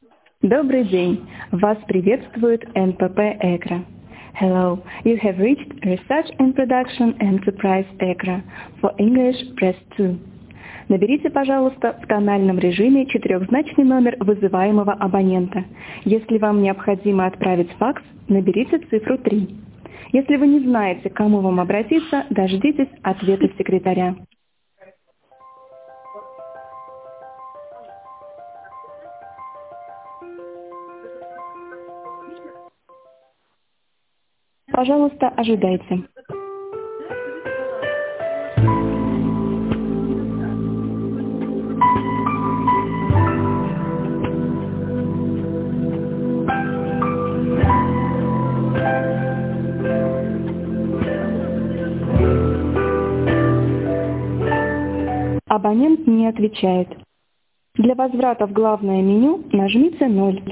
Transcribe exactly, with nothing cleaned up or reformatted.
Добрый день! Вас приветствует эн пэ пэ ЭКРА. Hello, you have reached Research and Production Enterprise ЭКРА. For English, press two. Наберите, пожалуйста, в тональном режиме четырехзначный номер вызываемого абонента. Если вам необходимо отправить факс, наберите цифру три. Если вы не знаете, к кому вам обратиться, дождитесь ответа секретаря. Пожалуйста, ожидайте. Абонент не отвечает. Для возврата в главное меню нажмите ноль.